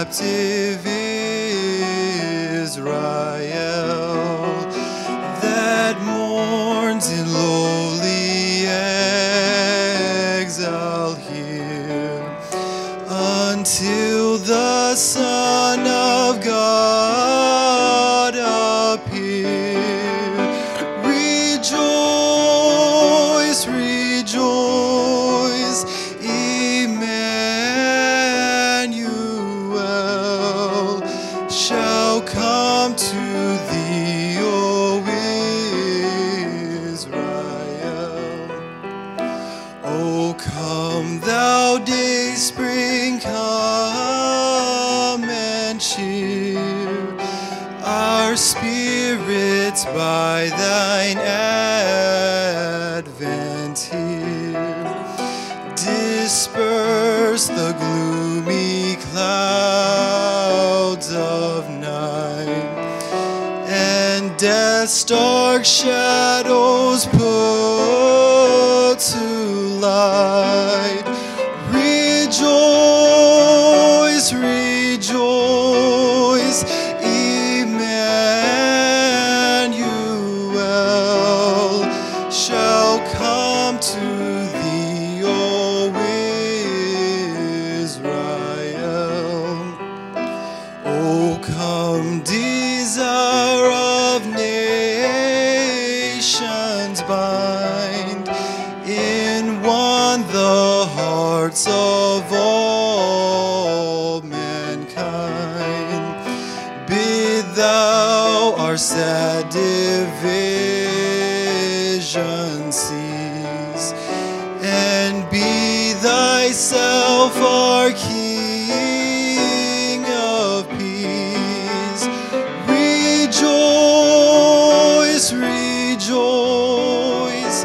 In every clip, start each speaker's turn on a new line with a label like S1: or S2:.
S1: captive Israel that mourns in lowly exile here until the Son of God appear. Rejoice, rejoice, Emmanuel shall come to thee, O Israel. O come, thou day spring, come and cheer our spirits by thine advent here. Disperse the gloomy clouds of night, and death's dark shadows put to light. Rejoice, rejoice, Emmanuel shall come to thee, O Israel. O come, desire of nations, bind in one the hearts of all mankind. Bid thou our sad division cease, and be thyself our King of peace. Rejoice, rejoice,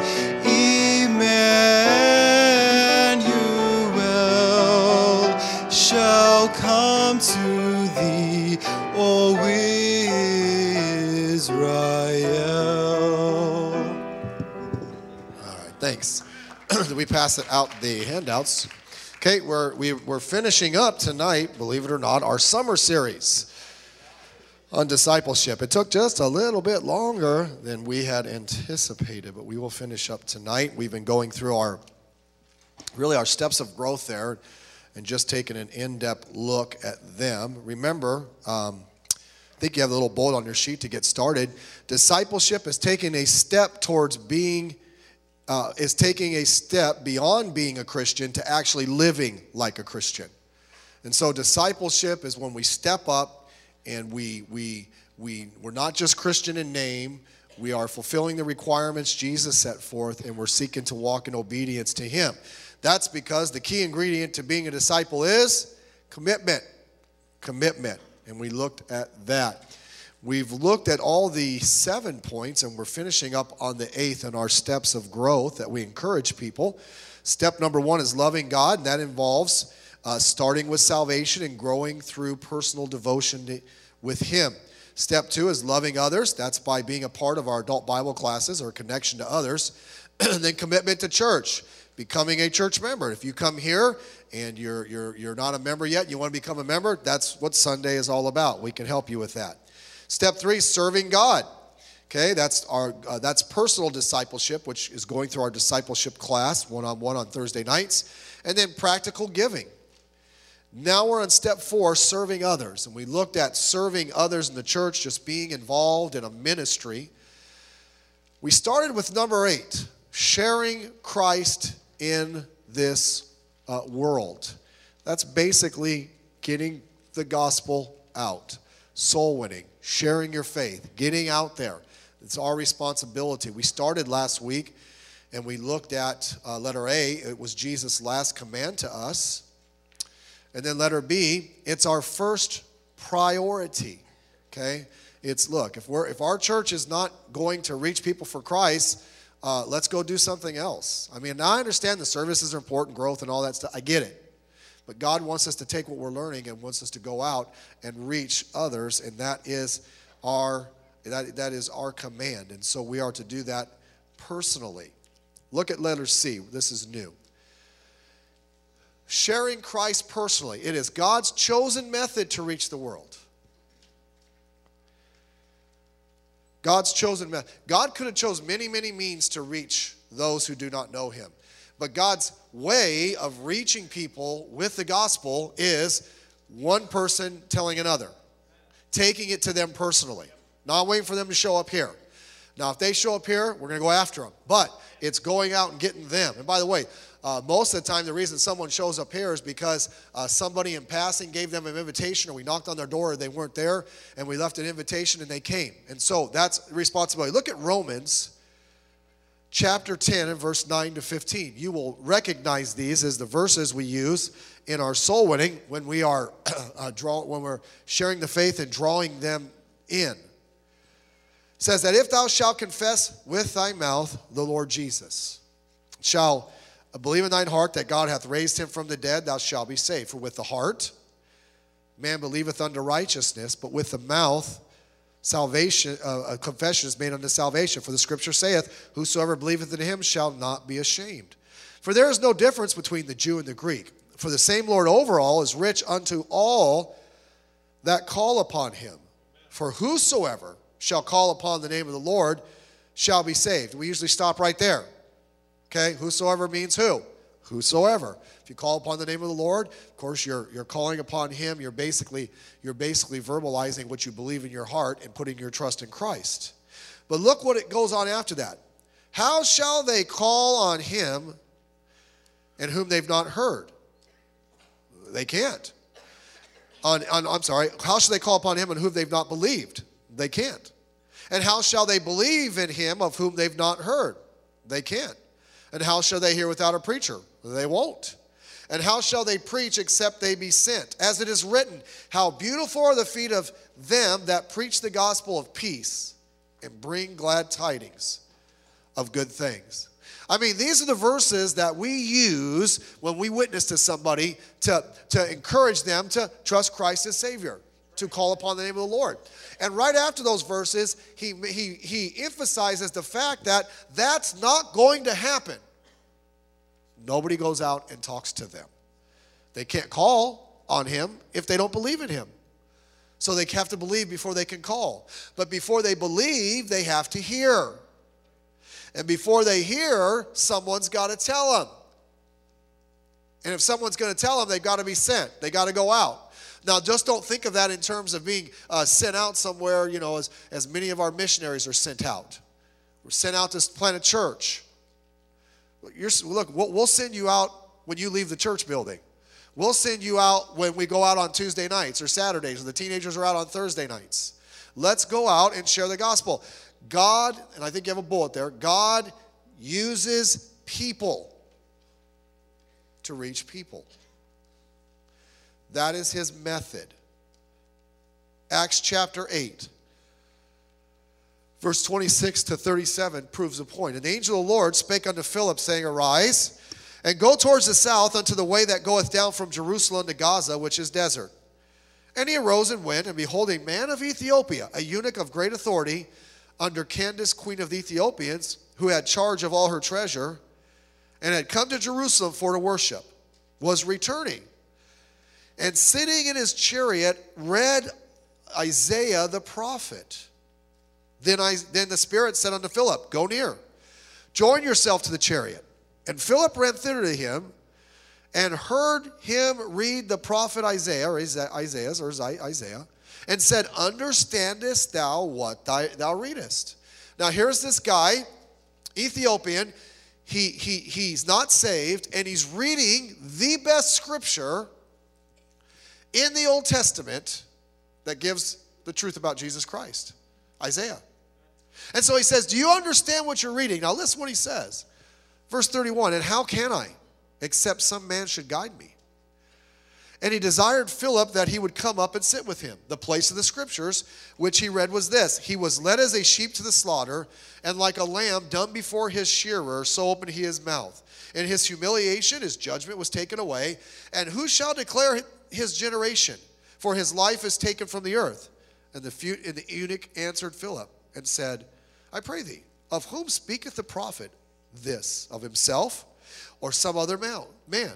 S1: Emmanuel shall come to thee, O Israel.
S2: All right, thanks. We pass it out the handouts. Okay, we're finishing up tonight, believe it or not, our summer series on discipleship. It took just a little bit longer than we had anticipated, but we will finish up tonight. We've been going through our steps of growth there and just taking an in-depth look at them. Remember, I think you have a little bullet on your sheet to get started. Discipleship is taking a step towards taking a step beyond being a Christian to actually living like a Christian. And so discipleship is when we step up and we're not just Christian in name. We are fulfilling the requirements Jesus set forth, and we're seeking to walk in obedience to him. That's because the key ingredient to being a disciple is commitment. Commitment. And we looked at that. We've looked at all the 7 points, and we're finishing up on the 8th in our steps of growth that we encourage people. Step number 1 is loving God, and that involves starting with salvation and growing through personal devotion with him. Step 2 is loving others. That's by being a part of our adult Bible classes or connection to others. And then commitment to church, becoming a church member. If you come here and you're not a member yet, you want to become a member, that's what Sunday is all about. We can help you with that. Step 3, serving God. Okay, that's personal discipleship, which is going through our discipleship class, one-on-one on Thursday nights. And then practical giving. Now we're on step 4, serving others. And we looked at serving others in the church, just being involved in a ministry. We started with number 8, sharing Christ in this world. That's basically getting the gospel out, soul winning, sharing your faith, getting out there. It's our responsibility. We started last week and we looked at letter A. It was Jesus' last command to us. And then letter B, it's our first priority. Okay? It's, look, if our church is not going to reach people for Christ, let's go do something else. I mean, I understand the services are important, growth and all that stuff. I get it. But God wants us to take what we're learning and wants us to go out and reach others, and that is our command. And so we are to do that personally. Look at letter C. This is new. Sharing Christ personally. It is God's chosen method to reach the world. God's chosen method. God could have chosen many, many means to reach those who do not know him. But God's way of reaching people with the gospel is one person telling another. Taking it to them personally. Not waiting for them to show up here. Now, if they show up here, we're going to go after them. But it's going out and getting them. And by the way, most of the time, the reason someone shows up here is because somebody in passing gave them an invitation, or we knocked on their door and they weren't there, and we left an invitation and they came. And so that's responsibility. Look at Romans chapter 10 and verse 9 to 15. You will recognize these as the verses we use in our soul winning when we are when we're sharing the faith and drawing them in. It says that if thou shalt confess with thy mouth the Lord Jesus, shall believe in thine heart that God hath raised him from the dead, thou shalt be saved. For with the heart man believeth unto righteousness, but with the mouth salvation, confession is made unto salvation. For the scripture saith, whosoever believeth in him shall not be ashamed. For there is no difference between the Jew and the Greek. For the same Lord over all is rich unto all that call upon him. For whosoever shall call upon the name of the Lord shall be saved. We usually stop right there. Okay, whosoever means who? Whosoever. If you call upon the name of the Lord, of course you're calling upon him. You're basically verbalizing what you believe in your heart and putting your trust in Christ. But look what it goes on after that. How shall they call on him in whom they've not heard? They can't. I'm sorry. How shall they call upon him in whom they've not believed? They can't. And how shall they believe in him of whom they've not heard? They can't. And how shall they hear without a preacher? They won't. And how shall they preach except they be sent? As it is written, how beautiful are the feet of them that preach the gospel of peace and bring glad tidings of good things. I mean, these are the verses that we use when we witness to somebody to encourage them to trust Christ as Savior, to call upon the name of the Lord. And right after those verses, he emphasizes the fact that that's not going to happen. Nobody goes out and talks to them. They can't call on him if they don't believe in him. So they have to believe before they can call. But before they believe, they have to hear. And before they hear, someone's got to tell them. And if someone's going to tell them, they've got to be sent. They got to go out. Now, just don't think of that in terms of being sent out somewhere, you know, as many of our missionaries are sent out. We're sent out to plant a church. Look, we'll send you out when you leave the church building. We'll send you out when we go out on Tuesday nights or Saturdays, or the teenagers are out on Thursday nights. Let's go out and share the gospel. God, and I think you have a bullet there, God uses people to reach people. That is his method. Acts chapter 8, verse 26 to 37 proves the point. An angel of the Lord spake unto Philip, saying, Arise, and go towards the south unto the way that goeth down from Jerusalem to Gaza, which is desert. And he arose and went, and behold, a man of Ethiopia, a eunuch of great authority, under Candace, queen of the Ethiopians, who had charge of all her treasure, and had come to Jerusalem for to worship, was returning. And sitting in his chariot, read Isaiah the prophet. Then the Spirit said unto Philip, Go near, join yourself to the chariot. And Philip ran thither to him, and heard him read the prophet Isaiah, and said, Understandest thou what thou readest? Now here's this guy, Ethiopian. He's not saved, and he's reading the best scripture in the Old Testament that gives the truth about Jesus Christ, Isaiah. And so he says, do you understand what you're reading? Now listen what he says. Verse 31, and how can I, except some man should guide me? And he desired Philip that he would come up and sit with him. The place of the scriptures, which he read, was this. He was led as a sheep to the slaughter, and like a lamb dumb before his shearer, so opened he his mouth. In his humiliation, his judgment was taken away. And who shall declare his generation? For his life is taken from the earth. And the eunuch answered Philip and said, I pray thee, of whom speaketh the prophet this? Of himself or some other man?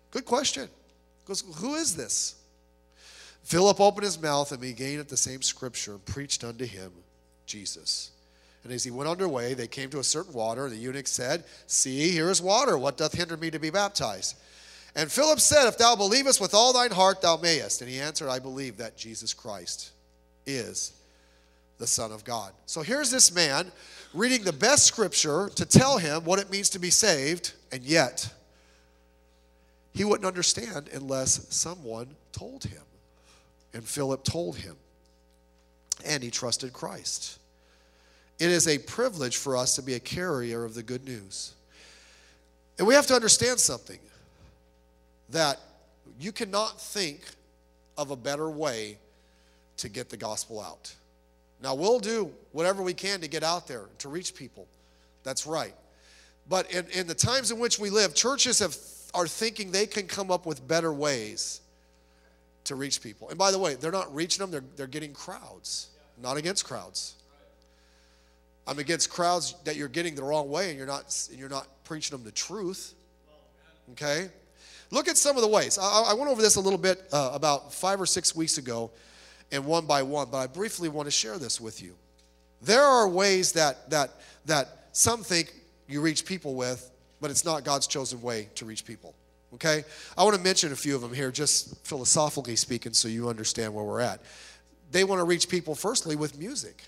S2: Good question. He goes, who is this? Philip opened his mouth and began at the same scripture and preached unto him Jesus. And as he went underway, they came to a certain water, and the eunuch said, See, here is water. What doth hinder me to be baptized? And Philip said, If thou believest with all thine heart, thou mayest. And he answered, I believe that Jesus Christ is the Son of God. So here's this man reading the best scripture to tell him what it means to be saved, and yet he wouldn't understand unless someone told him. And Philip told him, and he trusted Christ. It is a privilege for us to be a carrier of the good news. And we have to understand something, that you cannot think of a better way to get the gospel out. Now, we'll do whatever we can to get out there, to reach people. That's right. But in the times in which we live, churches are thinking they can come up with better ways to reach people. And by the way, they're not reaching them, they're getting crowds. Not against crowds. I'm against crowds that you're getting the wrong way and you're not preaching them the truth. Okay? Look at some of the ways. I went over this a little bit about 5 or 6 weeks ago, and one by one, but I briefly want to share this with you. There are ways that some think you reach people with, but it's not God's chosen way to reach people. Okay? I want to mention a few of them here, just philosophically speaking, so you understand where we're at. They want to reach people, firstly, with music.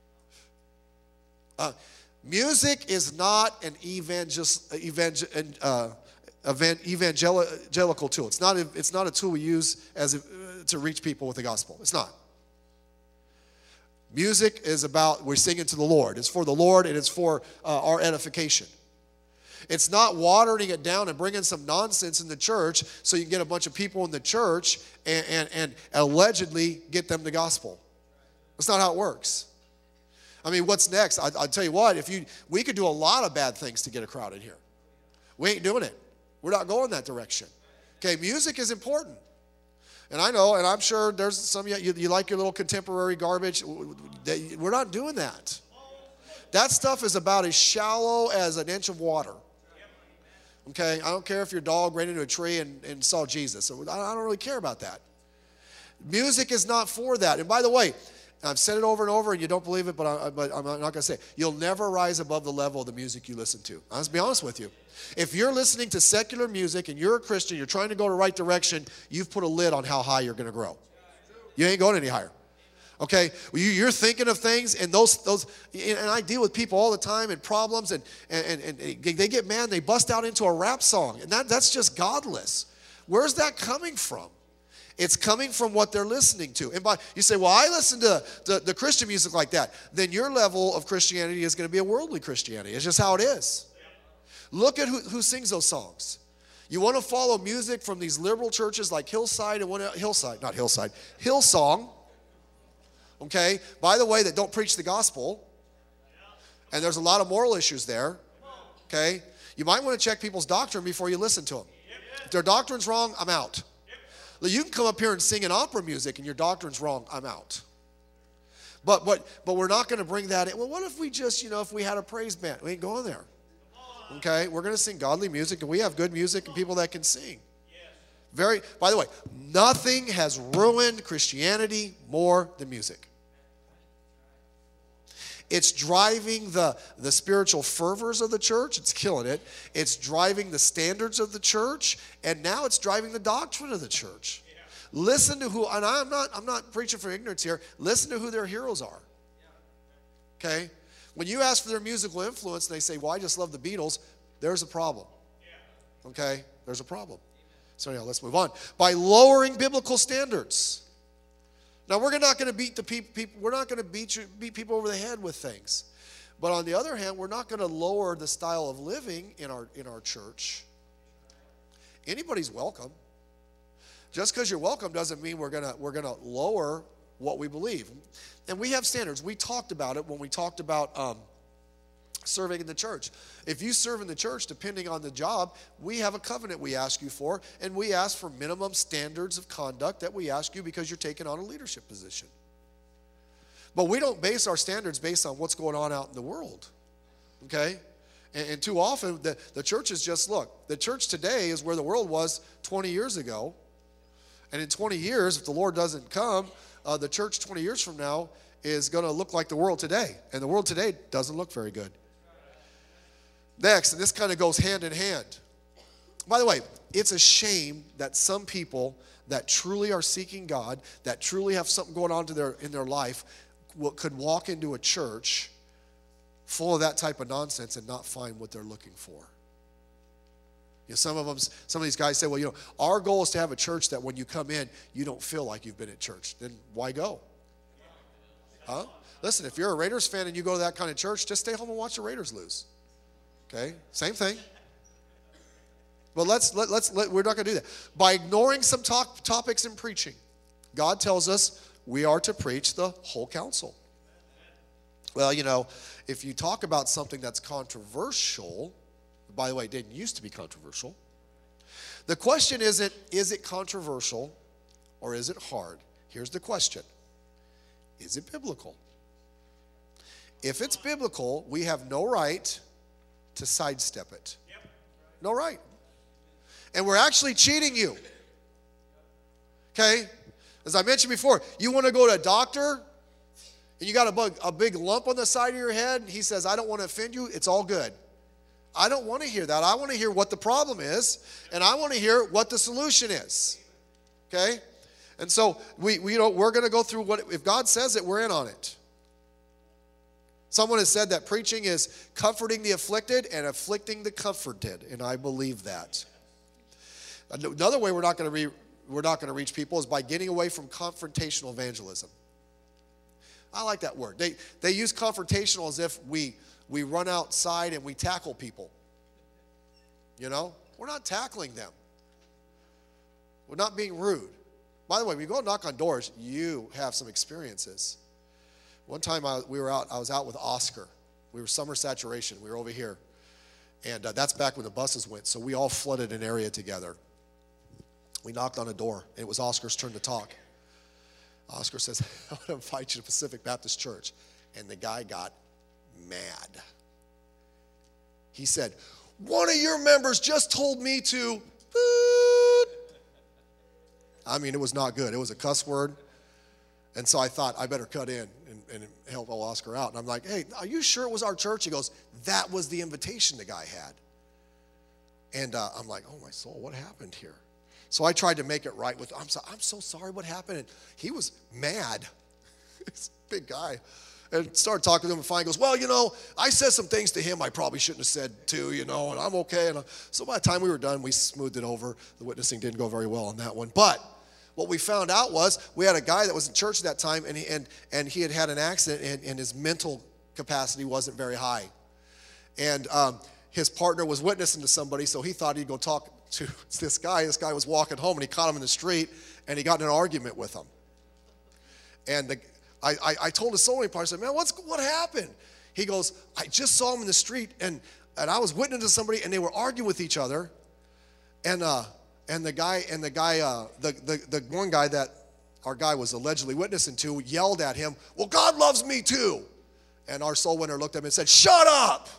S2: Music is not an evangelical tool. It's not a tool we use to reach people with the gospel. It's not. Music is about, we're singing to the Lord. It's for the Lord, and it's for our edification. It's not watering it down and bringing some nonsense in the church so you can get a bunch of people in the church and allegedly get them the gospel. That's not how it works. I mean, what's next? I'll tell you what, we could do a lot of bad things to get a crowd in here. We ain't doing it. We're not going that direction. Okay, music is important. And I know, and I'm sure there's some of you like your little contemporary garbage. We're not doing that. That stuff is about as shallow as an inch of water. Okay, I don't care if your dog ran into a tree and saw Jesus. I don't really care about that. Music is not for that. And by the way, I've said it over and over, and you don't believe it, but I'm not going to say it. You'll never rise above the level of the music you listen to. I'll just be honest with you. If you're listening to secular music and you're a Christian, you're trying to go the right direction, you've put a lid on how high you're going to grow. You ain't going any higher. Okay? You're thinking of things, and and I deal with people all the time and problems, and they get mad, and they bust out into a rap song, and that's just godless. Where's that coming from? It's coming from what they're listening to. And you say, well, I listen to the Christian music like that. Then your level of Christianity is going to be a worldly Christianity. It's just how it is. Look at who sings those songs. You want to follow music from these liberal churches like Hillsong. Okay? By the way, that don't preach the gospel. And there's a lot of moral issues there. Okay? You might want to check people's doctrine before you listen to them. If their doctrine's wrong, I'm out. You can come up here and sing in opera music and your doctrine's wrong, I'm out. But we're not going to bring that in. Well, what if we just, if we had a praise band? We ain't going there. Okay? We're going to sing godly music, and we have good music and people that can sing. By the way, nothing has ruined Christianity more than music. It's driving the spiritual fervors of the church. It's killing it. It's driving the standards of the church, and now it's driving the doctrine of the church. Yeah. Listen to and I'm not preaching for ignorance here. Listen to who their heroes are. Okay? When you ask for their musical influence and they say, well, I just love the Beatles, there's a problem. Okay? There's a problem. So anyhow, let's move on. By lowering biblical standards. Now, we're not going to beat the people. We're not going to beat people over the head with things. But on the other hand, we're not going to lower the style of living in our church. Anybody's welcome. Just because you're welcome doesn't mean we're gonna lower what we believe. And we have standards. We talked about it when we talked about serving in the church. If you serve in the church, depending on the job, we have a covenant we ask you for, and we ask for minimum standards of conduct that we ask you because you're taking on a leadership position. But we don't base our standards based on what's going on out in the world, okay? And too often, the church is just, look, the church today is where the world was 20 years ago. And in 20 years, if the Lord doesn't come, the church 20 years from now is going to look like the world today. And the world today doesn't look very good. Next, and this kind of goes hand in hand. By the way, it's a shame that some people that truly are seeking God, that truly have something going on in their life, could walk into a church full of that type of nonsense and not find what they're looking for. You know, some of these guys say, well, you know, our goal is to have a church that when you come in, you don't feel like you've been at church. Then why go? Huh? Listen, if you're a Raiders fan and you go to that kind of church, just stay home and watch the Raiders lose. Okay? Same thing. But we're not going to do that. By ignoring some topics in preaching, God tells us we are to preach the whole counsel. Well, you know, if you talk about something that's controversial, by the way, it didn't used to be controversial. The question isn't, is it controversial or is it hard? Here's the question. Is it biblical? If it's biblical, we have no right to sidestep it. No right. And we're actually cheating you. Okay? As I mentioned before, you want to go to a doctor and you got a big lump on the side of your head, and he says, I don't want to offend you, it's all good. I don't want to hear that. I want to hear what the problem is, and I want to hear what the solution is. Okay? And so we're going to go through what, if God says it, we're in on it. Someone has said that preaching is comforting the afflicted and afflicting the comforted, and I believe that. Another way we're not going to reach people is by getting away from confrontational evangelism. I like that word. They use confrontational as if we run outside and we tackle people. You know? We're not tackling them. We're not being rude. By the way, when you go knock on doors, you have some experiences. One time I was out with Oscar. We were summer saturation. We were over here. And that's back when the buses went. So we all flooded an area together. We knocked on a door, and it was Oscar's turn to talk. Oscar says, I want to invite you to Pacific Baptist Church. And the guy got mad. He said, one of your members just told me to. I mean, it was not good. It was a cuss word. And so I thought, I better cut in and help Oscar out. And I'm like, hey, are you sure it was our church? He goes, that was the invitation the guy had. And I'm like, oh my soul, what happened here? So I tried to make it right with, I'm so sorry, what happened? And he was mad. He's a big guy. And started talking to him, and finally goes, well, you know, I said some things to him I probably shouldn't have said too, you know, and I'm okay. And so by the time we were done, we smoothed it over. The witnessing didn't go very well on that one. But what we found out was we had a guy that was in church at that time, and he had an accident, and his mental capacity wasn't very high. And his partner was witnessing to somebody, so he thought he'd go talk to this guy. This guy was walking home, and he caught him in the street, and he got in an argument with him. And I told his soul partner, I said, man, what happened? He goes, I just saw him in the street, and I was witnessing to somebody, and they were arguing with each other. And the one guy that our guy was allegedly witnessing to yelled at him, well, God loves me too. And our soul winner looked at him and said, shut up.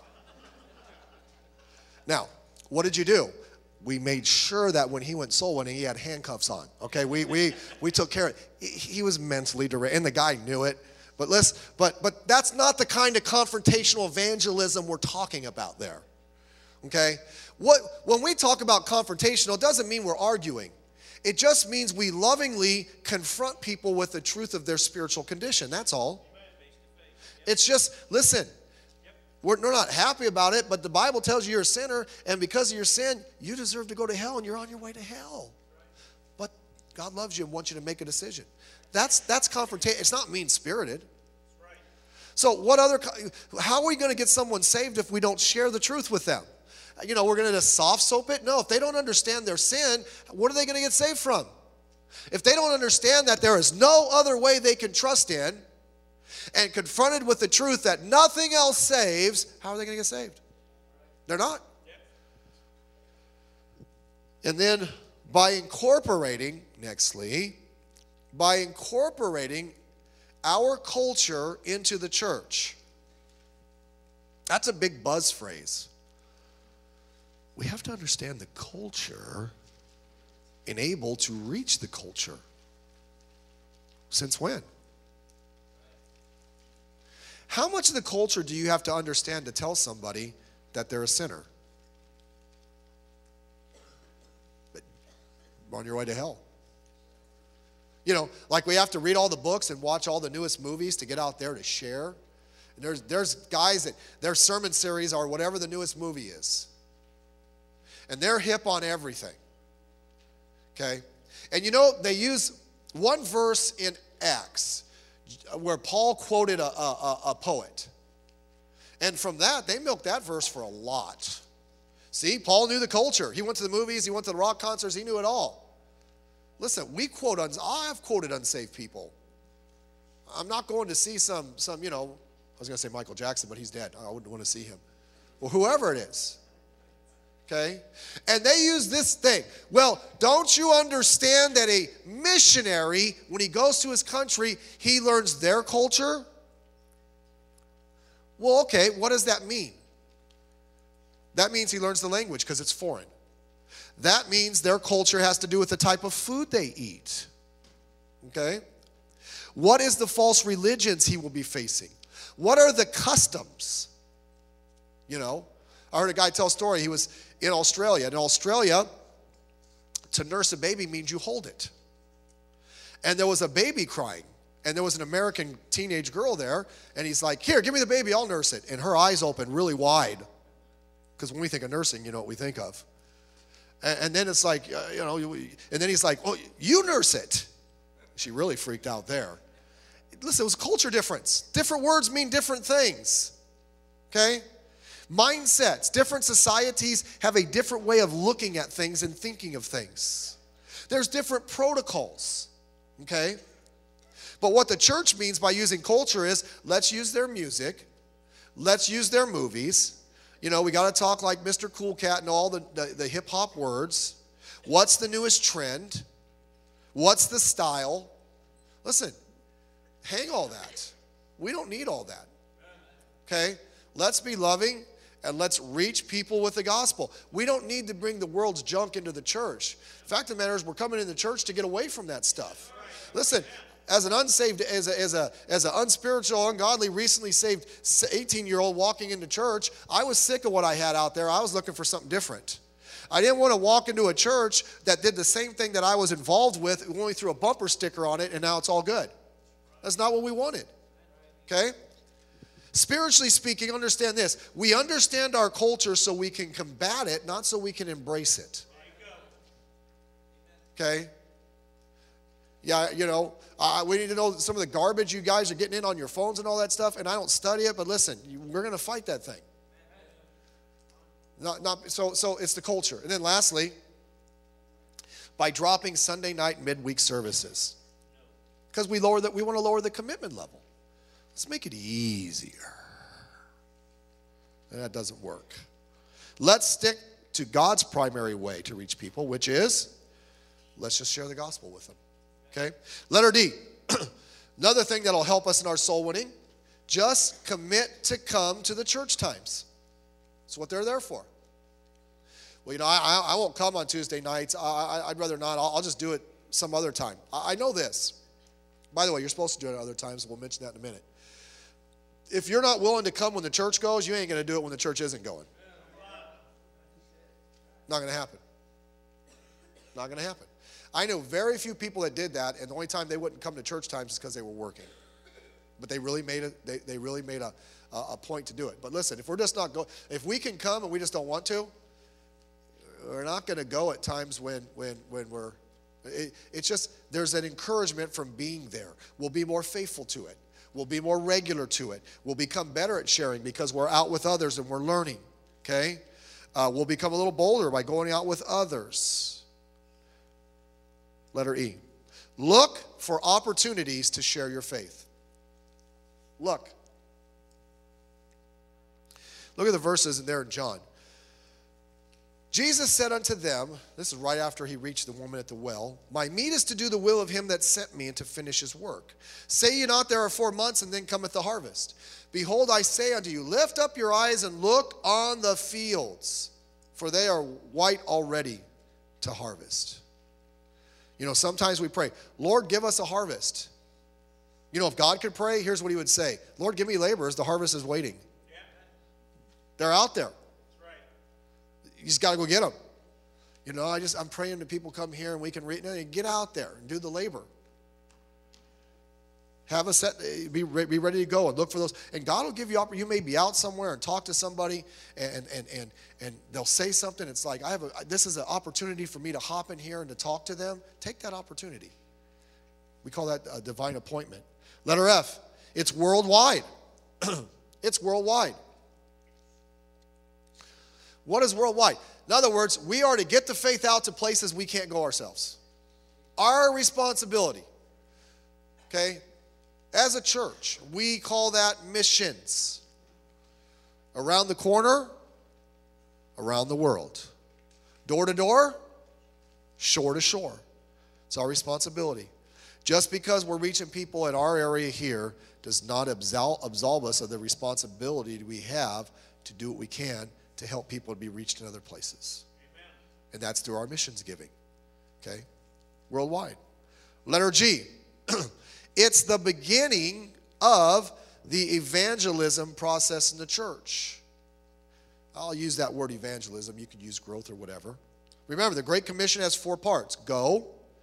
S2: Now, what did you do? We made sure that when he went soul winning, he had handcuffs on. Okay, we took care of it. He was mentally deranged, and the guy knew it. But that's not the kind of confrontational evangelism we're talking about there. Okay? When we talk about confrontational, it doesn't mean we're arguing. It just means we lovingly confront people with the truth of their spiritual condition. That's all. It's just, listen, we're not happy about it, but the Bible tells you you're a sinner, and because of your sin, you deserve to go to hell, and you're on your way to hell. But God loves you and wants you to make a decision. That's confrontation. It's not mean-spirited. So how are we going to get someone saved if we don't share the truth with them? You know, we're going to just soft soap it? No, if they don't understand their sin, what are they going to get saved from? If they don't understand that there is no other way they can trust in, and confronted with the truth that nothing else saves, how are they going to get saved? They're not. And then by incorporating our culture into the church. That's a big buzz phrase. we have to understand the culture and able to reach the culture. Since when? How much of the culture do you have to understand to tell somebody that they're a sinner? But on your way to hell. You know, like we have to read all the books and watch all the newest movies to get out there to share. And there's guys that their sermon series are whatever the newest movie is. And they're hip on everything. Okay? And you know, they use one verse in Acts where Paul quoted a poet. And from that, they milked that verse for a lot. See, Paul knew the culture. He went to the movies, he went to the rock concerts, he knew it all. Listen, I've quoted unsaved people. I'm not going to see some, you know, I was going to say Michael Jackson, but he's dead. I wouldn't want to see him. Well, whoever it is. Okay? And they use this thing. Well, don't you understand that a missionary, when he goes to his country, he learns their culture? Well, okay, what does that mean? That means he learns the language because it's foreign. That means their culture has to do with the type of food they eat. Okay? What is the false religions he will be facing? What are the customs? You know, I heard a guy tell a story. He was in Australia. In Australia, to nurse a baby means you hold it. And there was a baby crying. And there was an American teenage girl there. And he's like, here, give me the baby, I'll nurse it. And her eyes opened really wide. Because when we think of nursing, you know what we think of. And then it's like, you know, and then he's like, well, you nurse it. She really freaked out there. Listen, it was a culture difference. Different words mean different things. Okay? Mindsets. Different societies have a different way of looking at things and thinking of things. There's different protocols. Okay? But what the church means by using culture is, let's use their music. Let's use their movies. You know, we got to talk like Mr. Cool Cat and all the hip-hop words. What's the newest trend? What's the style? Listen, hang all that. We don't need all that. Okay? Let's be loving and let's reach people with the gospel. We don't need to bring the world's junk into the church. The fact of the matter is we're coming into the church to get away from that stuff. Listen, as an unsaved, as an unspiritual, ungodly, recently saved 18-year-old walking into church, I was sick of what I had out there. I was looking for something different. I didn't want to walk into a church that did the same thing that I was involved with, only threw a bumper sticker on it, and now it's all good. That's not what we wanted. Okay? Spiritually speaking, understand this. We understand our culture so we can combat it, not so we can embrace it. Okay? Yeah, you know, we need to know some of the garbage you guys are getting in on your phones and all that stuff, and I don't study it, but listen, we're going to fight that thing. So it's the culture. And then lastly, by dropping Sunday night midweek services. Because we want to lower the commitment level. Let's make it easier. And that doesn't work. Let's stick to God's primary way to reach people, which is, let's just share the gospel with them. Okay? Letter D. Another thing that'll help us in our soul winning, just commit to come to the church times. That's what they're there for. Well, you know, I won't come on Tuesday nights. I'd rather not. I'll just do it some other time. I know this. By the way, you're supposed to do it at other times. We'll mention that in a minute. If you're not willing to come when the church goes, you ain't going to do it when the church isn't going. Not going to happen. Not going to happen. I know very few people that did that, and the only time they wouldn't come to church times is because they were working. But they really made a point to do it. But listen, if we're just not if we can come and we just don't want to, we're not going to go at times when we're. It's just there's an encouragement from being there. We'll be more faithful to it. We'll be more regular to it. We'll become better at sharing because we're out with others and we're learning. Okay, we'll become a little bolder by going out with others. Letter E. Look for opportunities to share your faith. Look. Look at the verses in there in John. Jesus said unto them, this is right after he reached the woman at the well, my meat is to do the will of him that sent me and to finish his work. Say ye not, there are 4 months, and then cometh the harvest. Behold, I say unto you, lift up your eyes and look on the fields, for they are white already to harvest. You know, sometimes we pray, Lord, give us a harvest. You know, if God could pray, here's what he would say. Lord, give me laborers. The harvest is waiting. Yeah. They're out there. That's right. You just got to go get them. You know, I'm praying that people come here and we can read. No, get out there and do the labor. Have a set, be ready to go and look for those. And God will give you opportunity. You may be out somewhere and talk to somebody and they'll say something. It's like, this is an opportunity for me to hop in here and to talk to them. Take that opportunity. We call that a divine appointment. Letter F, it's worldwide. It's worldwide. What is worldwide? In other words, we are to get the faith out to places we can't go ourselves. Our responsibility. Okay? As a church, we call that missions. Around the corner, around the world. Door to door, shore to shore. It's our responsibility. Just because we're reaching people in our area here does not absolve us of the responsibility we have to do what we can to help people to be reached in other places. Amen. And that's through our missions giving. Okay? Worldwide. Letter G. It's the beginning of the evangelism process in the church. I'll use that word evangelism. You could use growth or whatever. Remember, the Great Commission has 4 parts. Go,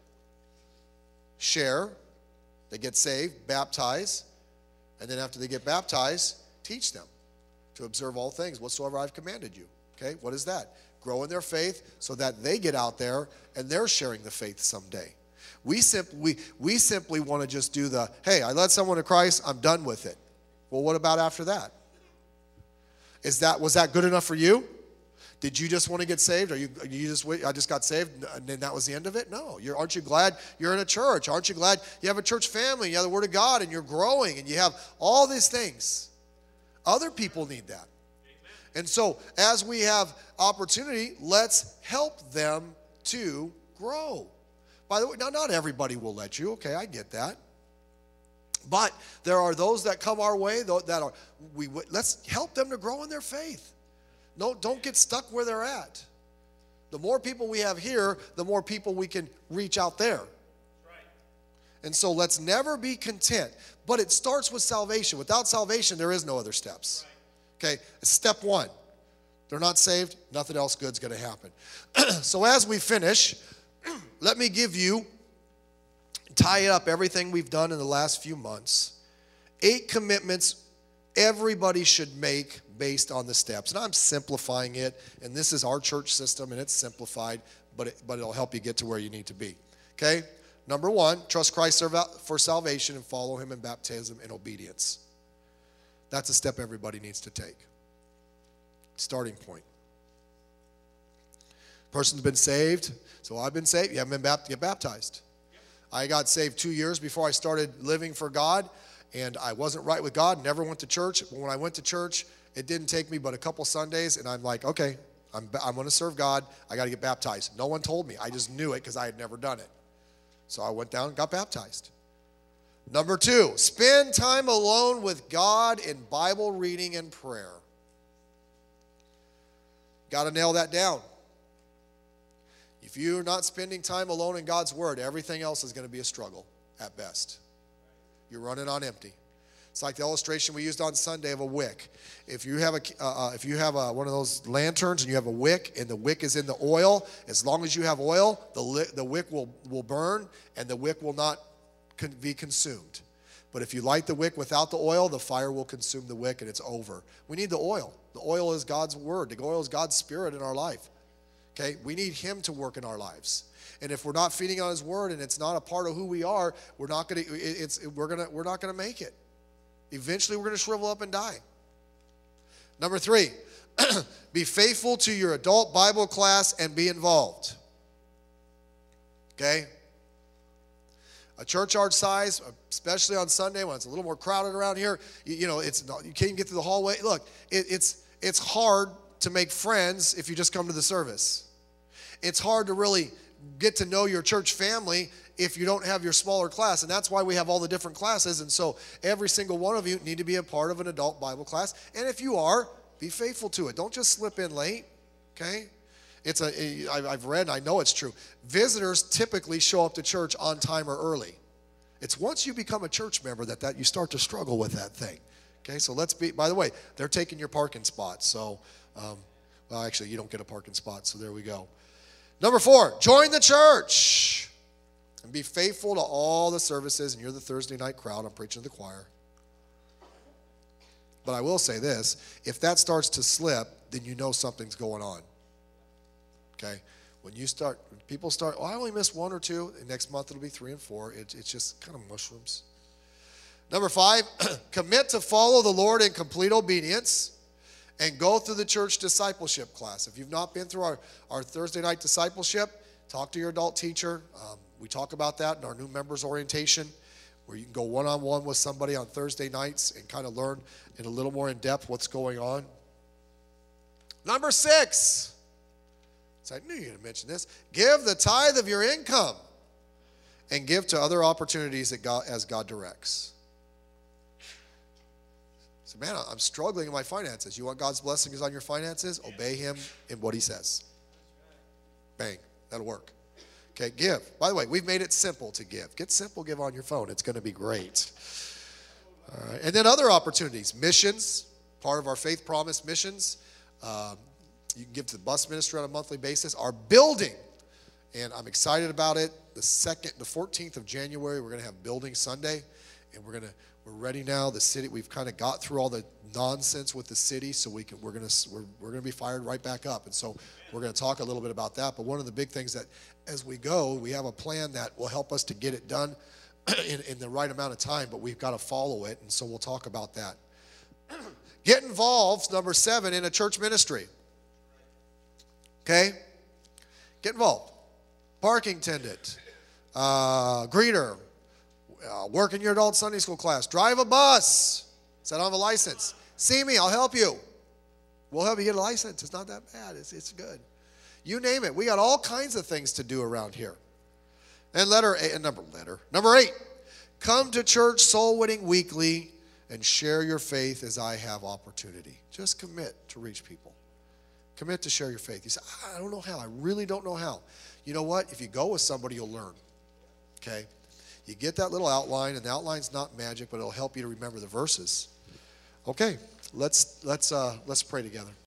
S2: share, they get saved, baptize, and then after they get baptized, teach them to observe all things whatsoever I've commanded you. Okay, what is that? Grow in their faith so that they get out there and they're sharing the faith someday. We simply want to just do the, hey, I led someone to Christ, I'm done with it. Well, what about after that? Was that good enough for you? Did you just want to get saved? I just got saved and then that was the end of it? No. Aren't you glad you're in a church? Aren't you glad you have a church family, you have the Word of God, and you're growing, and you have all these things? Other people need that. Amen. And so as we have opportunity, let's help them to grow. By the way, now not everybody will let you. Okay, I get that. But there are those that come our way let's help them to grow in their faith. No, don't get stuck where they're at. The more people we have here, the more people we can reach out there. Right. And so let's never be content. But it starts with salvation. Without salvation, there is no other steps. Right. Okay, step 1. They're not saved, nothing else good's going to happen. So as we finish, let me tie up everything we've done in the last few months. 8 commitments everybody should make based on the steps. And I'm simplifying it, and this is our church system, and it's simplified, but it'll help you get to where you need to be. Okay? Number 1, trust Christ for salvation and follow him in baptism and obedience. That's a step everybody needs to take. Starting point. Person's been saved. So I've been saved. You haven't been get baptized. I got saved 2 years before I started living for God, and I wasn't right with God, never went to church. But when I went to church, it didn't take me but a couple Sundays, and I'm like, okay, I'm going to serve God. I got to get baptized. No one told me. I just knew it because I had never done it. So I went down and got baptized. Number 2, spend time alone with God in Bible reading and prayer. Got to nail that down. If you're not spending time alone in God's Word, everything else is going to be a struggle at best. You're running on empty. It's like the illustration we used on Sunday of a wick. If you have one of those lanterns and you have a wick and the wick is in the oil, as long as you have oil, the wick will burn and the wick will not be consumed. But if you light the wick without the oil, the fire will consume the wick and it's over. We need the oil. The oil is God's Word. The oil is God's Spirit in our life. Okay, we need him to work in our lives. And if we're not feeding on his Word and it's not a part of who we are, we're not going to make it. Eventually we're going to shrivel up and die. Number 3, be faithful to your adult Bible class and be involved. Okay? A church our size, especially on Sunday when it's a little more crowded around here, you can't get through the hallway. Look, it's hard to make friends if you just come to the service. It's hard to really get to know your church family if you don't have your smaller class, and that's why we have all the different classes. And so every single one of you need to be a part of an adult Bible class, and if you are, be faithful to it. Don't just slip in late, okay? I've read, and I know it's true. Visitors typically show up to church on time or early. It's once you become a church member that you start to struggle with that thing. Okay, so by the way, they're taking your parking spot. So, well, actually, you don't get a parking spot, so there we go. Number 4, join the church and be faithful to all the services. And you're the Thursday night crowd. I'm preaching to the choir. But I will say this, if that starts to slip, then you know something's going on. Okay? When people start, I only missed 1 or 2, and next month it'll be 3 and 4. It's just kind of mushrooms. Number 5, commit to follow the Lord in complete obedience and go through the church discipleship class. If you've not been through our Thursday night discipleship, talk to your adult teacher. We talk about that in our new members orientation, where you can go one-on-one with somebody on Thursday nights and kind of learn in a little more in depth what's going on. Number 6, so I knew you were going to mention this, give the tithe of your income and give to other opportunities as God directs. So, man, I'm struggling in my finances. You want God's blessings on your finances? Obey him in what he says. Bang. That'll work. Okay, give. By the way, we've made it simple to give. Get Simple Give on your phone. It's going to be great. All right. And then other opportunities. Missions, part of our Faith Promise missions. You can give to the bus ministry on a monthly basis. Our building, and I'm excited about it. The 14th of January, we're going to have Building Sunday, and we're ready now. The city, we've kind of got through all the nonsense with the city, so we're going to be fired right back up. And so we're going to talk a little bit about that. But one of the big things that as we go, we have a plan that will help us to get it done in the right amount of time, but we've got to follow it, and so we'll talk about that. Get involved, number 7, in a church ministry. Okay? Get involved. Parking attendant, greeter, work in your adult Sunday school class, drive a bus. Say, I don't have a license. See me, I'll help you. We'll help you get a license. It's not that bad. It's good. You name it. We got all kinds of things to do around here. And number 8, come to church soul winning weekly and share your faith as I have opportunity. Just commit to reach people. Commit to share your faith. You say, I don't know how. I really don't know how. You know what? If you go with somebody, you'll learn. Okay? You get that little outline, and the outline's not magic, but it'll help you to remember the verses. Okay, let's pray together.